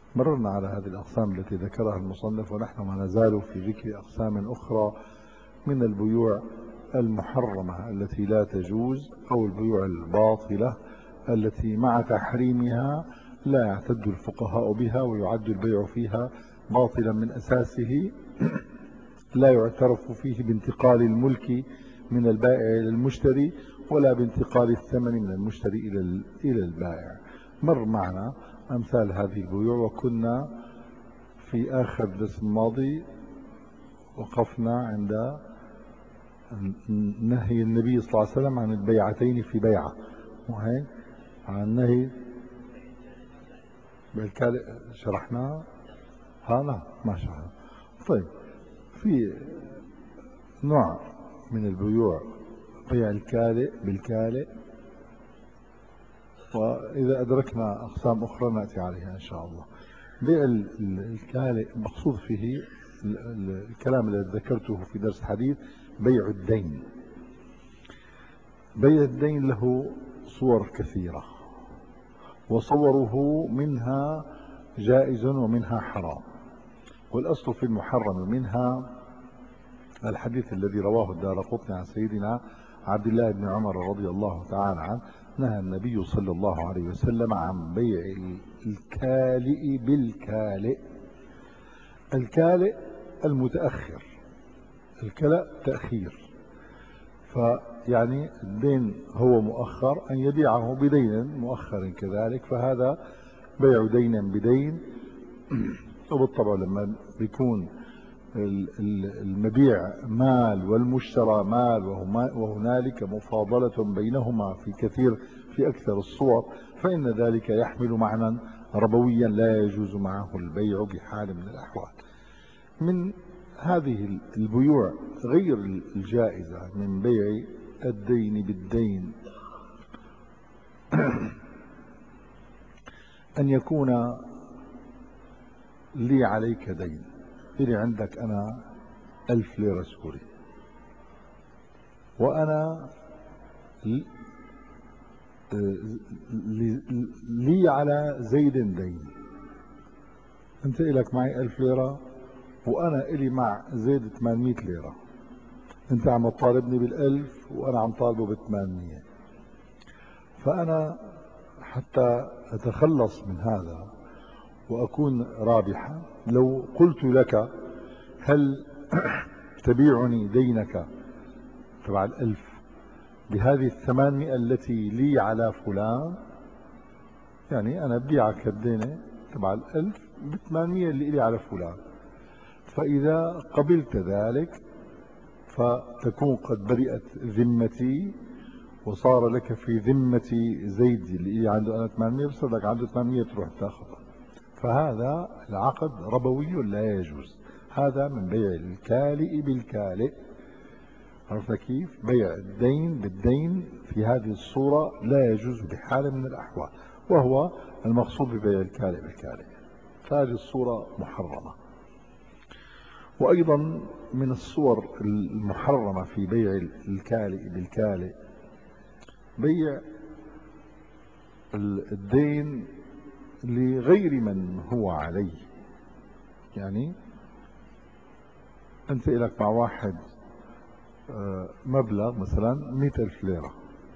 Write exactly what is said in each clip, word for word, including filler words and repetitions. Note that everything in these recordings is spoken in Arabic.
مررنا على هذه الأقسام التي ذكرها المصنف، ونحن ما نزال في ذكر أقسام أخرى من البيوع المحرمة التي لا تجوز، أو البيوع الباطلة التي مع تحريمها لا يعتد الفقهاء بها، ويعد البيع فيها باطلا من أساسه، لا يعترف فيه بانتقال الملك من البائع إلى المشتري، ولا بانتقال الثمن من المشتري إلى البائع. مر معنا أمثال هذه البيوع، وكنا في آخر الدرس الماضي وقفنا عند نهي النبي صلى الله عليه وسلم عن البيعتين في بيعة، وهي عن النهي بالكالئ شرحناه. ها لا ما شرحنا. طيب، في نوع من البيوع بيع الكالئ بالكالئ، وإذا أدركنا أقسام أخرى نأتي عليها إن شاء الله. بيع الكالئ مقصود فيه الكلام الذي ذكرته في درس الحديث، بيع الدين. بيع الدين له صور كثيرة، وصوره منها جائز ومنها حرام، والأصل في المحرم منها الحديث الذي رواه الدارقطني عن سيدنا عبد الله بن عمر رضي الله تعالى عنه: نهى النبي صلى الله عليه وسلم عن بيع الكالئ بالكالئ. الكالئ المتأخر، الكلأ تأخير، فيعني الدين هو مؤخر، أن يبيعه بدين مؤخر كذلك، فهذا بيع دين بدين. وبالطبع لما بيكون المبيع مال والمشترى مال، وهنالك مفاضلة بينهما في كثير في أكثر الصور، فإن ذلك يحمل معنى ربويا لا يجوز معه البيع بحال من الأحوال. من هذه البيوع غير الجائزة من بيع الدين بالدين أن يكون لي عليك دين، إلي عندك أنا ألف ليرة سوري، وأنا لي على زيد دين. أنت إلك معي ألف ليرة، وأنا إلي مع زيد ثمانمائة ليرة. أنت عم تطالبني بالألف وأنا عم طالبه بالثمانمائة، فأنا حتى أتخلص من هذا وأكون رابحا لو قلت لك: هل تبيعني دينك تبع الألف بهذه الثمانمائة التي لي على فلان؟ يعني أنا ببيعك الدين تبع الألف بالثمانمائة اللي لي على فلان. فإذا قبلت ذلك فتكون قد برئت ذمتي، وصار لك في ذمتي زيد اللي عنده أنا ثمانمائة، بصير لك عنده ثمانمائة تروح تاخذها. فهذا العقد ربوي لا يجوز. هذا من بيع الكالئ بالكالئ. عرفنا كيف؟ بيع الدين بالدين في هذه الصورة لا يجوز بحال من الأحوال، وهو المقصود ببيع الكالئ بالكالئ. فهذه الصورة محرمة. وأيضا من الصور المحرمة في بيع الكالئ بالكالئ بيع الدين لغير من هو عليه. يعني أنت إلك مع واحد مبلغ مثلا مئة ألف ليرة،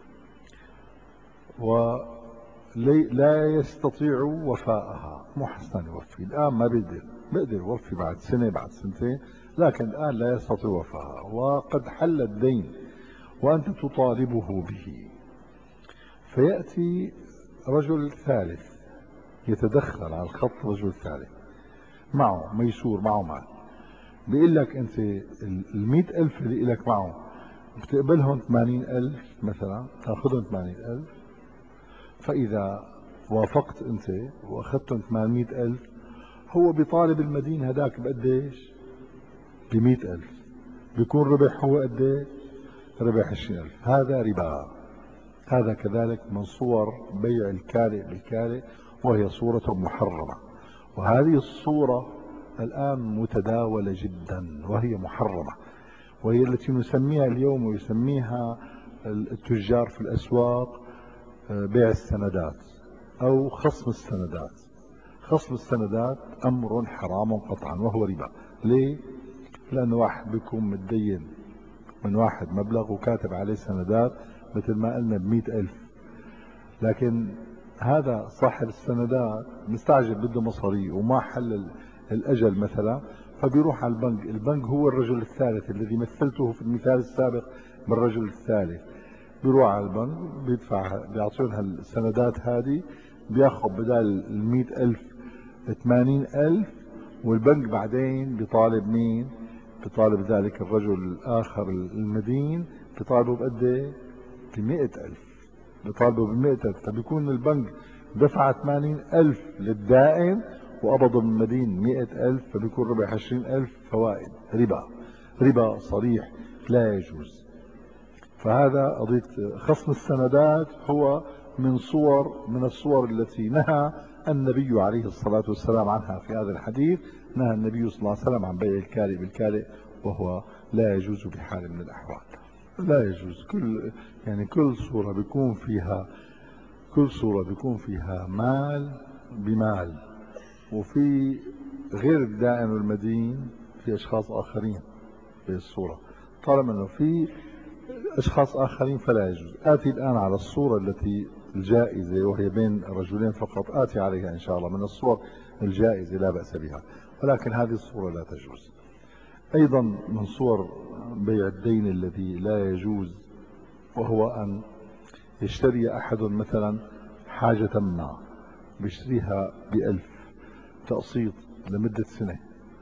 ولا يستطيع وفاءها، محسن يوفي الآن، ما بيقدر بيقدر يوفي بعد سنة بعد سنتين، لكن الآن لا يستطيع وفاءها، وقد حل الدين وأنت تطالبه به. فيأتي رجل ثالث يتدخل على الخط، رجل ثالث معه ميسور، معه مال، بيقول لك أنت المئة ألف اللي إلك معه بتقبلهم ثمانين ألف مثلا، تأخذهم ثمانين ألف. فإذا وافقت أنت وأخذتهم ثمانمائة ألف، هو بيطالب المدين هداك بقديش؟ بمئة ألف. بيكون ربح هو قديش؟ ربح عشرين ألف. هذا ربا. هذا كذلك من صور بيع الكالئ بالكالئ، وهي صورة محرمة. وهذه الصورة الآن متداولة جدا وهي محرمة، وهي التي نسميها اليوم ويسميها التجار في الأسواق بيع السندات أو خصم السندات. خصم السندات أمر حرام قطعا وهو ربا. ليه؟ لأنه واحد بيكون متدين من واحد مبلغ وكاتب عليه سندات مثل ما قلنا بمئة ألف، لكن هذا صاحب السندات مستعجل بده مصاري وما حل الأجل مثلا، فبيروح على البنك. البنك هو الرجل الثالث الذي مثلته في المثال السابق بالرجل الثالث. بيروح على البنك بيدفع، بيعطيهم السندات هذه، بياخذ بدال المئة ألف ثمانين ألف، والبنك بعدين بيطالب مين؟ بيطالب ذلك الرجل الآخر المدين، بيطالبه بقد بمئة ألف، بيطالبه بمئة ألف. فبيكون البنك دفع ثمانين ألف للدائن وقبض من المدين مئة ألف، فبيكون ربح عشرين ألف فوائد. ربا، ربا صريح لا يجوز. فهذا قضية خصم السندات هو من صور من الصور التي نهى النبي عليه الصلاة والسلام عنها. في هذا الحديث نهى النبي صلى الله عليه وسلم عن بيع الكالئ بالكالئ، وهو لا يجوز بحال من الأحوال. لا يجوز. كل يعني كل صورة بيكون فيها كل صورة بيكون فيها مال بمال، وفي غير الدائن والمدين في أشخاص آخرين في الصورة. طالما أنه في أشخاص آخرين فلا يجوز. آتي الآن على الصورة التي الجائزة وهي بين رجلين فقط، آتي عليها إن شاء الله. من الصور الجائزة لا بأس بها، ولكن هذه الصورة لا تجوز. أيضا من صور بيع الدين الذي لا يجوز، وهو أن يشتري أحد مثلا حاجة ما، بيشتريها بألف تقسيط لمدة سنة،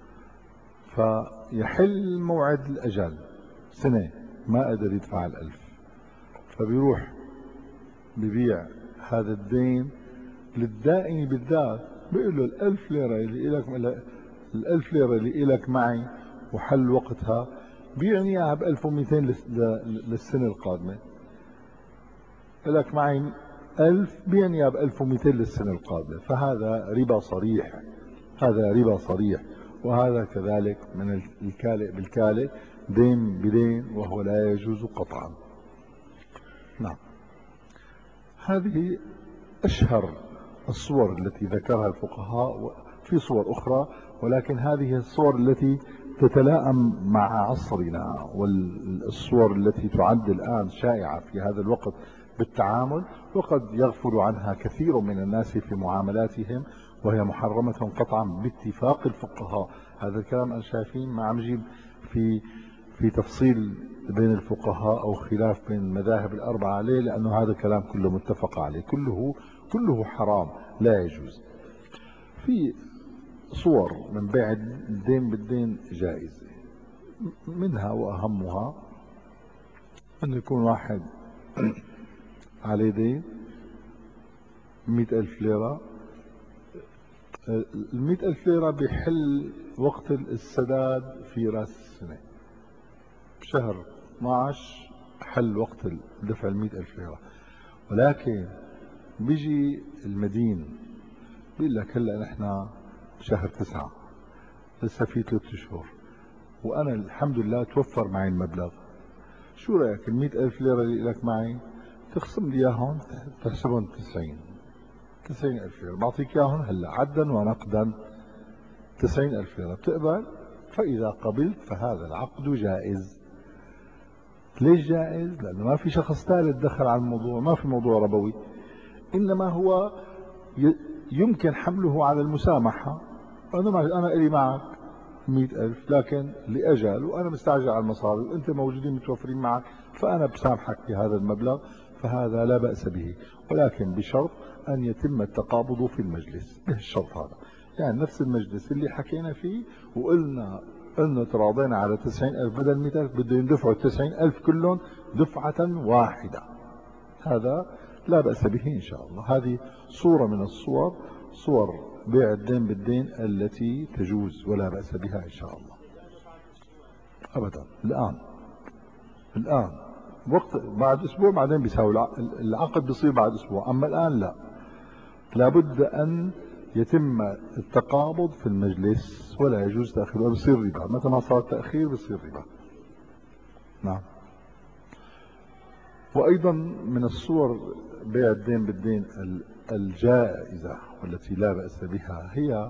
فيحل موعد الأجل سنة ما قدر يدفع الألف، فبيروح ببيع هذا الدين للدائن بالذات، بيقول له الألف ليرة اللي إلك الألف ليرة اللي إلك معي وحل وقتها، بيعني إياها بألف ومئتين للسنة القادمة. إلك معي ألف، بيعني إياها بألف ومئتين للسنة القادمة، فهذا ربا صريح. هذا ربا صريح. وهذا كذلك من الكالئ بالكالئ، دين بدين، وهو لا يجوز قطعا. نعم، هذه أشهر الصور التي ذكرها الفقهاء. في صور أخرى، ولكن هذه الصور التي تتلائم مع عصرنا، والصور التي تعد الآن شائعة في هذا الوقت بالتعامل، وقد يغفل عنها كثير من الناس في معاملاتهم، وهي محرمة قطعا باتفاق الفقهاء. هذا الكلام أنا شايفين ما عم جيب في في تفصيل بين الفقهاء أو خلاف بين المذاهب الأربعة عليه، لأنه هذا الكلام كله متفق عليه، كله كله حرام لا يجوز. في صور من بيع الدين بالدين جائزة، منها وأهمها أن يكون واحد عليه دين مئة ألف ليرة. المئة ألف ليرة بيحل وقت السداد في رأس السنة، بشهر اثني عشر حل وقت دفع المئة ألف ليرة. ولكن بيجي المدين بيقول لك هلأ نحن بشهر تسعة، لسه في ثلاثة شهور، وأنا الحمد لله توفر معي المبلغ. شو رأيك المئة ألف ليرة اللي لك معي تخصم لي إياهم، تحسبهم تسعين تسعين ألف ليرة، بعطيك إياهم هلأ عدا ونقدا تسعين ألف ليرة، بتقبل؟ فإذا قبلت فهذا العقد جائز. ليش جائز؟ لأنه ما في شخص ثالث دخل على الموضوع، ما في موضوع ربوي، إنما هو يمكن حمله على المسامحة. أنا أنا إلي معك مئة ألف، لكن لأجل وأنا مستعجل على المصاري وأنت موجودين متوفرين معك، فأنا بسامحك بهذا المبلغ، فهذا لا بأس به، ولكن بشرط أن يتم التقابض في المجلس. به الشرط هذا، يعني نفس المجلس اللي حكينا فيه وقلنا قلنا تراضينا على تسعين ألف بدل مئة ألف، بده يندفعوا التسعين ألف كلهم دفعة واحدة، هذا لا بأس به إن شاء الله. هذه صورة من الصور، صور بيع الدين بالدين التي تجوز ولا بأس بها إن شاء الله. أبدا، الآن الآن وقت بعد أسبوع بعدين بيساوي العقد بيصير بعد أسبوع، أما الآن لا، لابد أن يتم التقابض في المجلس ولا يجوز تأخير، بيصير ربا، متى ما صار تأخير بيصير ربا. نعم. وأيضا من الصور بيع الدين بالدين الجائزة والتي لا بأس بها هي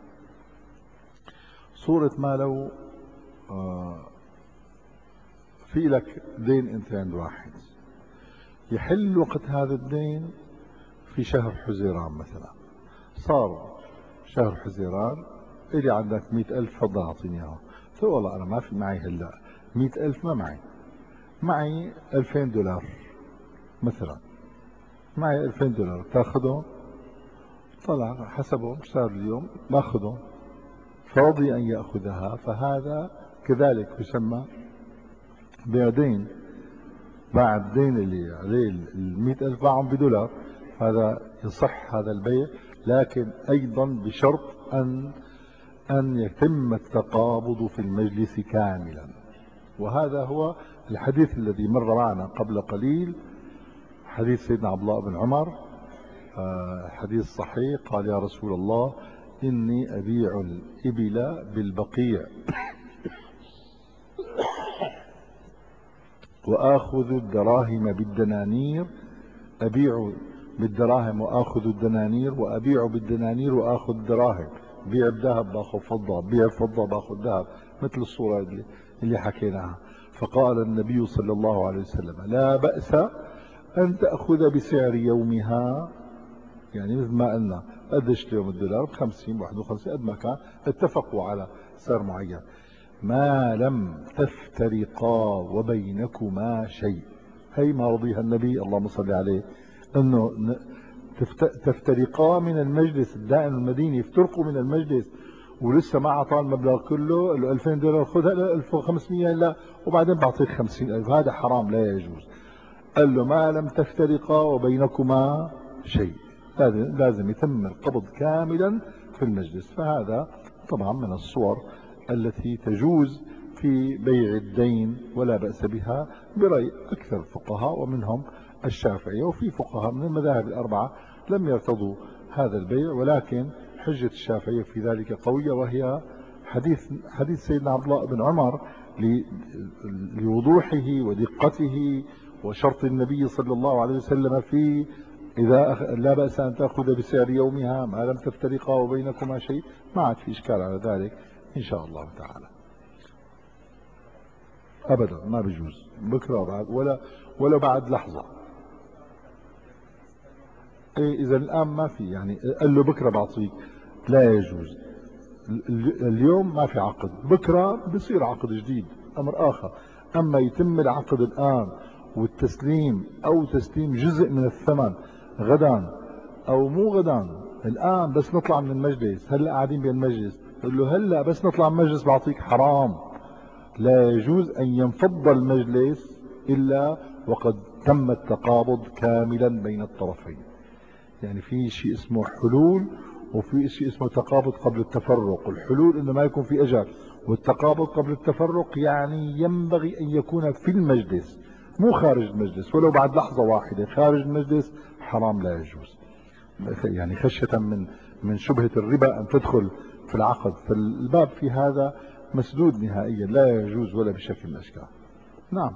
صورة ما لو آه في لك دين انت عند واحد، يحل وقت هذا الدين في شهر حزيران مثلا، صار شهر حزيران إلي عندك مئة ألف، تفضل أعطيني إياها. قلت له والله أنا ما في معي هلا مئة ألف، ما معي، معي ألفين دولار مثلا، معي ألفين دولار، تاخذهم؟ طلع حسبهم صار اليوم باخذهم، فرضي أن يأخذها، فهذا كذلك يسمى بيع دين، باع الدين اللي عليه المئة ألف باعهم بدولار، هذا يصح هذا البيع، لكن أيضا بشرط أن أن يتم التقابض في المجلس كاملا. وهذا هو الحديث الذي مر معنا قبل قليل، حديث سيدنا عبد الله بن عمر، حديث صحيح، قال يا رسول الله إني أبيع الإبل بالبقيع وآخذ الدراهم بالدنانير، أبيع بالدراهم وآخذ الدنانير، وأبيع بالدنانير وآخذ الدراهم، بيع الذهب باخذ فضة، بيع الفضة باخذ ذهب، مثل الصورة اللي, اللي حكيناها. فقال النبي صلى الله عليه وسلم لا بأس أن تأخذ بسعر يومها، يعني مثل ما قلنا قديش اليوم الدولار بخمسين واحد وخمسين قد ما كان، اتفقوا على سعر معين، ما لم تفترقا وبينكما شيء. هي ما رضيها النبي اللهم صل عليه، انه تفترقا من المجلس، الدائن المديني يفترقوا من المجلس ولسه ما اعطاه المبلغ كله، ال ألفين دولار خذها ل ألف وخمسمئة لا وبعدين بعطيك خمسين ألف، هذا حرام لا يجوز. قال له ما لم تفترقا وبينكما شيء، لازم لازم يتم القبض كاملا في المجلس. فهذا طبعا من الصور التي تجوز في بيع الدين ولا بأس بها برأي أكثر الفقهاء ومنهم الشافعية، وفي فقهاء من المذاهب الأربعة لم يرتضوا هذا البيع، ولكن حجة الشافعية في ذلك قوية، وهي حديث حديث سيدنا عبد الله بن عمر لوضوحه ودقته وشرط النبي صلى الله عليه وسلم في إذا لا بأس أن تأخذ بسعر يومها ما لم تفترقا وبينكما شيء، ما عاد في إشكال على ذلك إن شاء الله تعالى. أبدا ما بيجوز بكرة بعد ولا ولا بعد لحظة. إيه إذا الآن ما في، يعني قال له بكرة بعطيك، لا يجوز. اليوم ما في عقد، بكرة بصير عقد جديد أمر آخر. أما يتم العقد الآن والتسليم أو تسليم جزء من الثمن غدا أو مو غدا، الآن بس نطلع من المجلس، هلا قاعدين بالمجلس، قل له هلا بس نطلع من المجلس بعطيك، حرام. لا يجوز أن ينفض المجلس إلا وقد تم التقابض كاملا بين الطرفين. يعني في شيء اسمه حلول وفي شيء اسمه تقابض قبل التفرق. الحلول انه ما يكون في اجل، والتقابض قبل التفرق يعني ينبغي ان يكون في المجلس مو خارج المجلس، ولو بعد لحظة واحدة خارج المجلس حرام لا يجوز، يعني خشية من من شبهة الربا ان تدخل في العقد. فالباب في هذا مسدود نهائيا، لا يجوز ولا بشكل من الاشكال. نعم.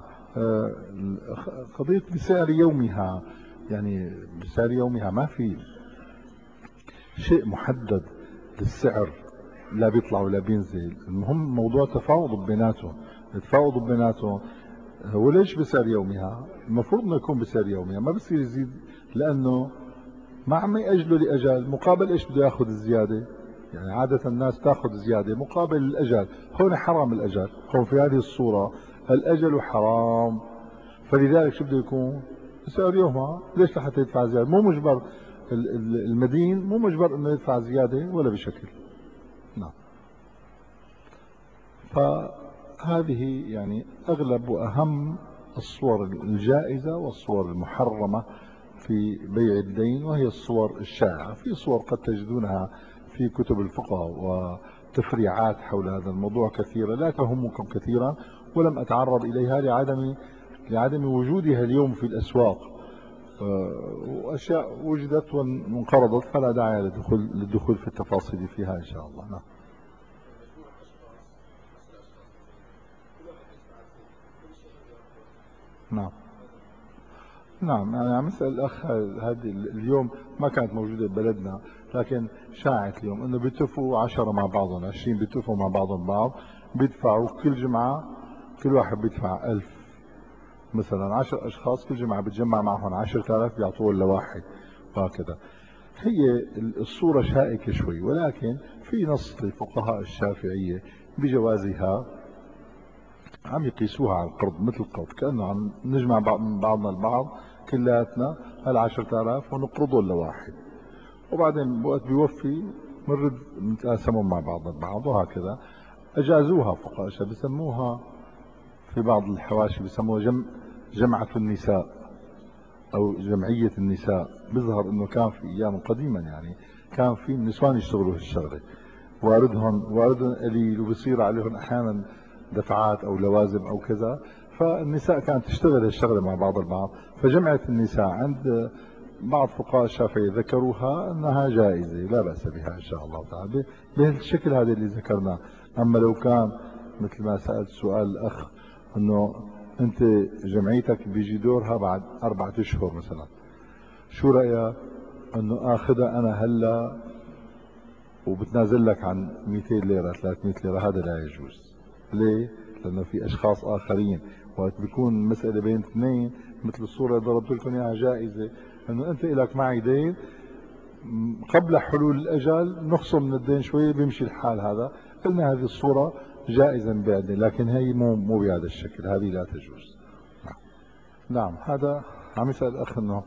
قضية بسعر يومها، يعني بسعر يومها ما في شيء محدد للسعر، لا بيطلع ولا بينزل، المهم موضوع تفاوض بيناتهم، التفاوض بيناتهم. وليش بسعر يومها؟ المفروض انه يكون بسعر يومها، ما بصير يزيد، لانه ما عم يأجلوا لأجل، مقابل ايش بده ياخذ الزيادة؟ يعني عادة الناس تاخذ زيادة مقابل الأجل، هون حرام الأجل، هون في هذه الصورة الأجل حرام، فلذلك شو بده يكون؟ بسعر يومها. ليش لحتى يدفع زيادة؟ مو مجبر المدين، مو مجبر انه يدفع زيادة ولا بشكل. نعم. فهذه يعني اغلب واهم الصور الجائزة والصور المحرمة في بيع الدين، وهي الصور الشائعة. في صور قد تجدونها في كتب الفقه وتفريعات حول هذا الموضوع كثيرة لا تهمكم كثيرا، ولم اتعرض اليها لعدم لعدم وجودها اليوم في الاسواق، واشياء وجدت وانقرضت فلا داعي للدخول للدخول في التفاصيل فيها ان شاء الله. نعم. نعم. نعم. أنا عم أسأل الأخ، هذه اليوم ما كانت موجودة ببلدنا، لكن شاعت اليوم انه بيتفقوا عشرة مع بعضهم، عشرين بيتفقوا مع بعضهم بعض، بيدفعوا كل جمعة، كل واحد بيدفع ألف مثلا، عشر أشخاص كل جمعة بتجمع معهم عشرة آلاف بيعطوه لواحد، وهكذا. هي الصورة شائكة شوي، ولكن في نص للفقهاء الشافعية بجوازها، عم يقيسوها على القرض مثل القرض، كأنه عم نجمع من بعضنا البعض كلياتنا هالعشرة آلاف ونقرضهم لواحد، وبعدين وقت بيوفي بنرد نتقاسمهم مع بعض البعض، وهكذا. أجازوها فقهاء الشافعية، بسموها في بعض الحواشي بسموها جمع جمعة النساء أو جمعية النساء. بيظهر إنه كان في أيام قديما يعني كان في النسوان يشتغلوا هالشغلة، واردهم واردهم قليل، وبصير عليهم أحيانا دفعات أو لوازم أو كذا، فالنساء كانت تشتغل هالشغلة مع بعض البعض. فجمعة النساء عند بعض فقهاء الشافعية ذكروها أنها جائزة، لا بأس بها إن شاء الله تعالى بهالشكل هذا اللي ذكرناه. أما لو كان مثل ما سألت سؤال الأخ أنه أنت جمعيتك بيجي دورها بعد أربعة أشهر مثلا، شو رأيك أنه آخذها أنا هلا وبتنازل لك عن مئتين ليرة ثلاثمئة ليرة؟ هذا لا يجوز. ليه؟ لأنه في أشخاص آخرين وقت بيكون مسألة بين اثنين مثل الصورة اللي ضربت لكم إياها جائزة، أنه أنت إلك معي دين قبل حلول الأجل نخصم من الدين شوية بيمشي الحال. هذا قلنا هذه الصورة جائزا بعدين، لكن هي مو مو بهذا الشكل، هذه لا تجوز. نعم. هذا عم يسأل الأخ أنه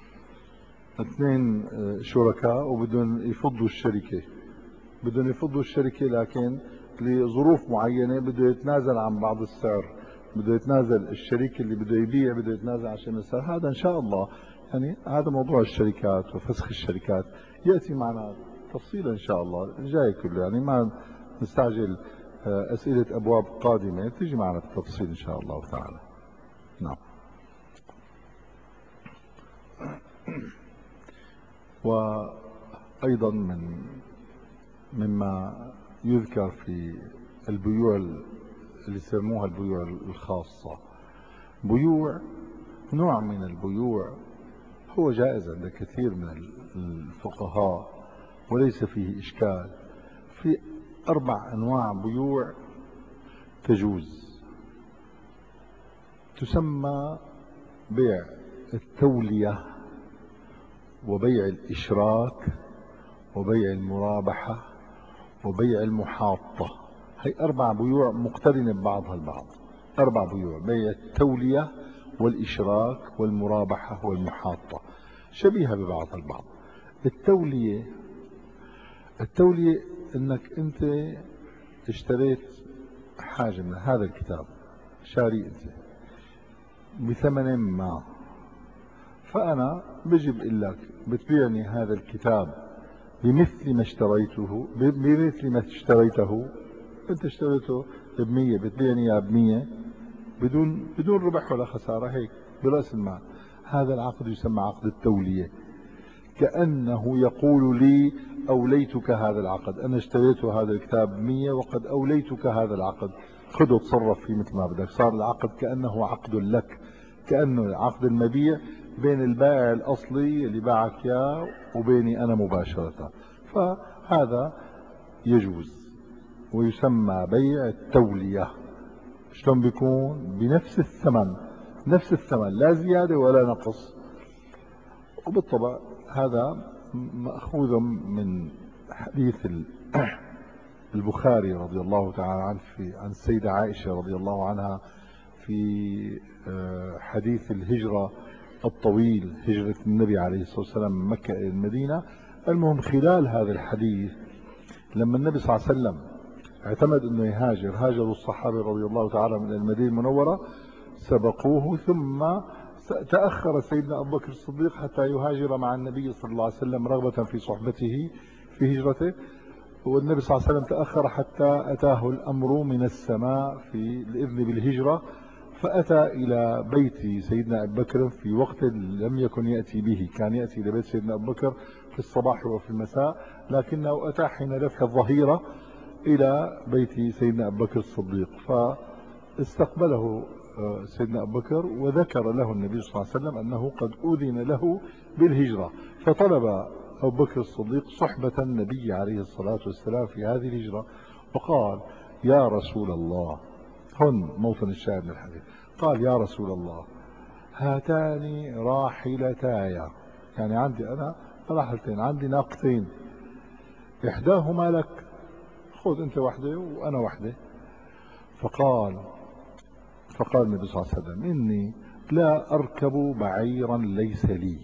اثنين شركاء وبدهم يفضوا الشركة، بدهم يفضوا الشركة لكن لظروف معينة بده يتنازل عن بعض السعر، بده يتنازل الشريك اللي بده يبيع بده يتنازل عشان السعر. هذا إن شاء الله يعني هذا موضوع الشركات وفسخ الشركات يأتي معنا تفصيلا إن شاء الله الجاي كله، يعني ما نستعجل. أسئلة أبواب قادمة تيجي معنا بالتفصيل إن شاء الله تعالى. نعم. وأيضا من مما يذكر في البيوع اللي يسموها البيوع الخاصة، بيوع نوع من البيوع هو جائز عند كثير من الفقهاء وليس فيه إشكال. في أربع أنواع بيوع تجوز، تسمى بيع التولية وبيع الإشراك وبيع المرابحة وبيع المحاطة. هي أربع بيوع مقترنة ببعضها البعض، أربع بيوع: بيع التولية والإشراك والمرابحة والمحاطة، شبيهة ببعضها البعض. التولية التولية انك انت اشتريت حاجة من هذا الكتاب، شاري انت بثمن ما، فانا بجي بقول لك بتبيعني هذا الكتاب بمثل ما اشتريته، بمثل ما اشتريته انت اشتريته بمية، بتبيعني اياه بمية بدون بدون ربح ولا خسارة، هيك برأس المال. هذا العقد يسمى عقد التولية، كأنه يقول لي أوليتك هذا العقد، أنا اشتريت هذا الكتاب بمية وقد أوليتك هذا العقد، خذه تصرف فيه مثل ما بدك. صار العقد كأنه عقد لك، كأنه عقد المبيع بين البائع الأصلي اللي باعك إياه وبيني أنا مباشرة. فهذا يجوز ويسمى بيع التولية. شلون بيكون؟ بنفس الثمن، نفس الثمن لا زيادة ولا نقص. وبالطبع هذا مأخوذ من حديث البخاري رضي الله تعالى عنه في عن السيدة عائشة رضي الله عنها في حديث الهجرة الطويل، هجرة النبي عليه الصلاة والسلام من مكة إلى المدينة. المهم خلال هذا الحديث لما النبي صلى الله عليه وسلم اعتمد انه يهاجر، هاجروا الصحابة رضي الله تعالى من المدينة المنورة، سبقوه، ثم تأخر سيدنا أبو بكر الصديق حتى يهاجر مع النبي صلى الله عليه وسلم رغبة في صحبته في هجرته، والنبي صلى الله عليه وسلم تأخر حتى أتاه الأمر من السماء في الإذن بالهجرة، فأتى إلى بيت سيدنا أبو بكر في وقت لم يكن يأتي به، كان يأتي إلى بيت سيدنا أبو بكر في الصباح وفي المساء، لكنه أتى حين دفع الظهيرة إلى بيت سيدنا أبو بكر الصديق، فاستقبله سيدنا أبو بكر وذكر له النبي صلى الله عليه وسلم أنه قد أذن له بالهجرة، فطلب أبو بكر الصديق صحبة النبي عليه الصلاة والسلام في هذه الهجرة، وقال يا رسول الله، هن موطن الشاهد من الحديث، قال يا رسول الله هاتان راحلتاي، يعني عندي أنا راحلتين، عندي ناقتين، إحداهما لك، خذ أنت وحدة وأنا وحدة. فقال فقال النبي صلى الله عليه وسلم إني لا أركب بعيرا ليس لي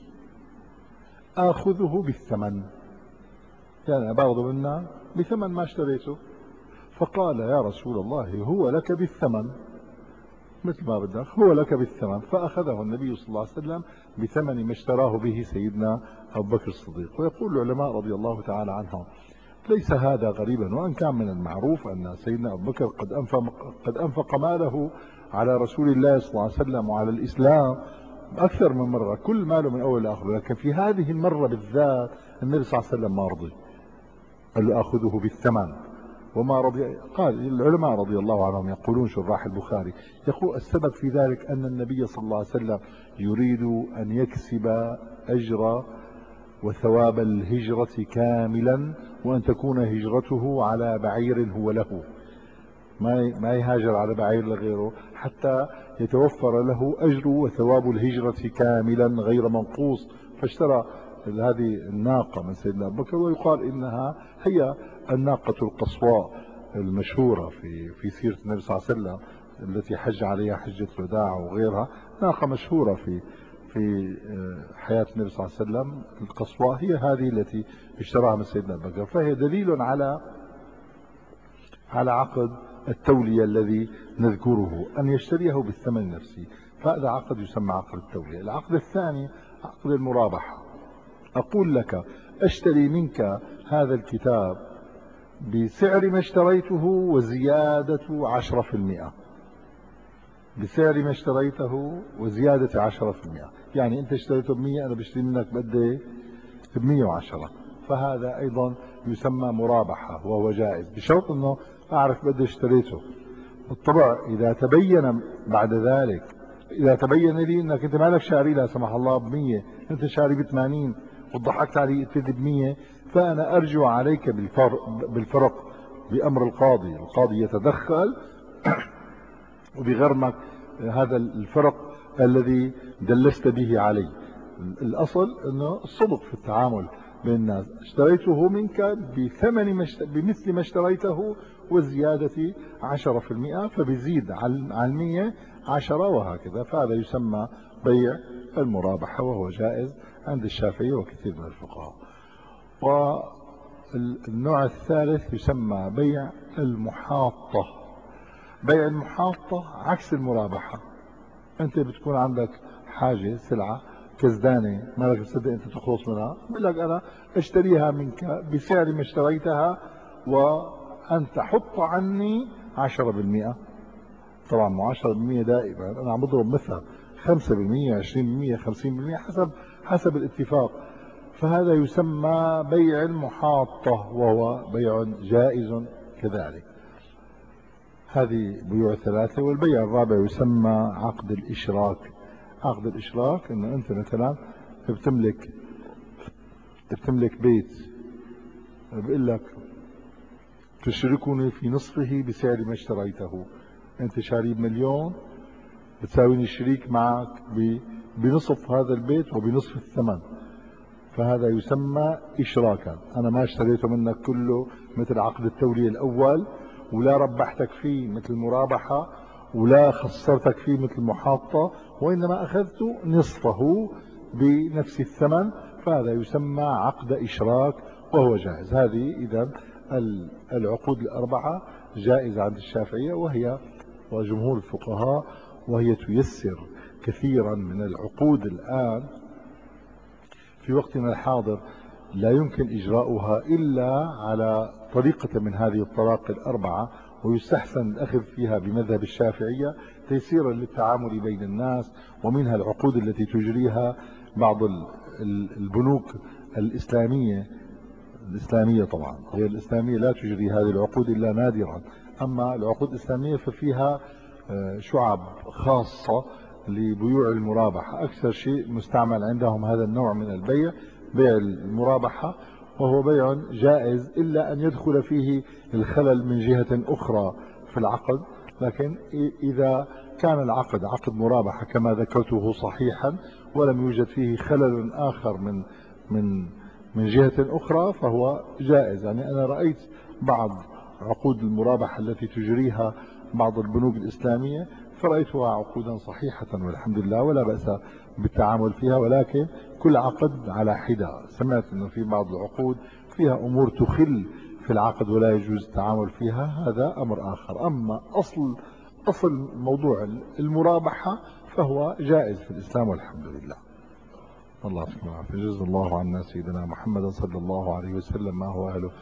آخذه بالثمن، يعني باخذه منا بثمن ما اشتريته. فقال يا رسول الله هو لك بالثمن، مثل ما بدك هو لك بالثمن. فأخذه النبي صلى الله عليه وسلم بثمن ما اشتراه به سيدنا أبو بكر الصديق. ويقول العلماء رضي الله تعالى عنهم ليس هذا غريبا، وأن كان من المعروف أن سيدنا أبو بكر قد أنفق, قد أنفق ماله على رسول الله صلى الله عليه وسلم وعلى الإسلام أكثر من مرة، كل ماله من أول لآخر، لكن في هذه المرة بالذات النبي صلى الله عليه وسلم ما رضي، قال له أخذه بالثمن وما رضي. قال العلماء رضي الله عنهم يقولون شراح البخاري يقول السبب في ذلك أن النبي صلى الله عليه وسلم يريد أن يكسب أجر وثواب الهجرة كاملا، وأن تكون هجرته على بعير هو له، ما ما يهاجر على بعير لغيره، حتى يتوفر له أجر وثواب الهجرة كاملا غير منقوص. فاشترى هذه الناقة من سيدنا أبو بكر، ويقال إنها هي الناقة القصواء المشهورة في في سيرة النبي صلى الله عليه وسلم التي حج عليها حجة الوداع وغيرها، ناقة مشهورة في في حياة النبي صلى الله عليه وسلم. القصواء هي هذه التي اشتراها من سيدنا أبو بكر، فهي دليل على على عقد التولية الذي نذكره، أن يشتريه بالثمن نفسه، فهذا عقد يسمى عقد التولية. العقد الثاني عقد المرابحة، أقول لك أشتري منك هذا الكتاب بسعر ما اشتريته وزيادة عشرة في المئة، بسعر ما اشتريته وزيادة عشرة في المئة، يعني أنت اشتريته بمية أنا بشتري منك بقد بمية وعشرة، فهذا أيضا يسمى مرابحة وهو جائز، بشرط أنه أعرف قد اشتريته. بالطبع إذا تبين بعد ذلك، إذا تبين لي أنك أنت مالك شاري لا سمح الله بمية، أنت شاري بثمانين وضحكت علي قلت لي بمية، فأنا أرجع عليك بالفرق, بالفرق بأمر القاضي، القاضي يتدخل وبغرمك هذا الفرق الذي دلست به علي. الأصل أنه الصدق في التعامل بين الناس، اشتريته منك بثمن مشت... بمثل ما اشتريته وزيادة عشرة في المئة، فبيزيد على المية عشرة وهكذا، فهذا يسمى بيع المرابحة وهو جائز عند الشافعي وكثير من الفقهاء. والنوع الثالث يسمى بيع المحاطة. بيع المحاطة عكس المرابحة، انت بتكون عندك حاجة سلعة كزدانة ما لك تصدق انت تخلص منها، بقول لك انا اشتريها منك بسعر ما اشتريتها وانت حط عني عشرة بالمئة. طبعا مو عشرة بالمئة دائما، انا عم بضرب مثل خمسة بالمئة عشرين بالمئة خمسين بالمئة حسب حسب الاتفاق. فهذا يسمى بيع المحاطة وهو بيع جائز كذلك. هذه بيوع ثلاثة. والبيع الرابع يسمى عقد الإشراك. عقد الإشراك إنه أنت مثلا بتملك بتملك بيت، بقول لك تشركني في نصفه بسعر ما اشتريته، أنت شاري بمليون بتساويني شريك معك بنصف هذا البيت وبنصف الثمن، فهذا يسمى إشراكا. أنا ما اشتريته منك كله مثل عقد التولية الأول، ولا ربحتك فيه مثل المرابحة، ولا خسرتك فيه مثل المحاطة، وإنما أخذت نصفه بنفس الثمن، فهذا يسمى عقد إشراك وهو جائز. هذه إذا العقود الأربعة جائزة عند الشافعية وهي وجمهور الفقهاء، وهي تيسر كثيرا من العقود الآن في وقتنا الحاضر لا يمكن إجراؤها إلا على طريقة من هذه الطرائق الأربعة، ويستحسن الأخذ فيها بمذهب الشافعية تيسيرا للتعامل بين الناس. ومنها العقود التي تجريها بعض البنوك الإسلامية الإسلامية طبعا غير الإسلامية لا تجري هذه العقود إلا نادرا، أما العقود الإسلامية ففيها شعب خاصة لبيوع المرابحة، أكثر شيء مستعمل عندهم هذا النوع من البيع بيع المرابحة، وهو بيع جائز إلا أن يدخل فيه الخلل من جهة أخرى في العقد. لكن إذا كان العقد عقد مرابحة كما ذكرته صحيحا ولم يوجد فيه خلل آخر من من من جهة أخرى فهو جائز. يعني أنا رأيت بعض عقود المرابحة التي تجريها بعض البنوك الإسلامية فرأيتها عقودا صحيحة والحمد لله ولا بأس بالتعامل فيها، ولكن كل عقد على حدة. سمعت أنه في بعض العقود فيها أمور تخل في العقد ولا يجوز التعامل فيها، هذا أمر آخر. أما أصل أصل موضوع المرابحة فهو جائز في الإسلام والحمد لله. الله يعطيكم العافية. جزا الله عنا سيدنا محمد صلى الله عليه وسلم ما هو أهله.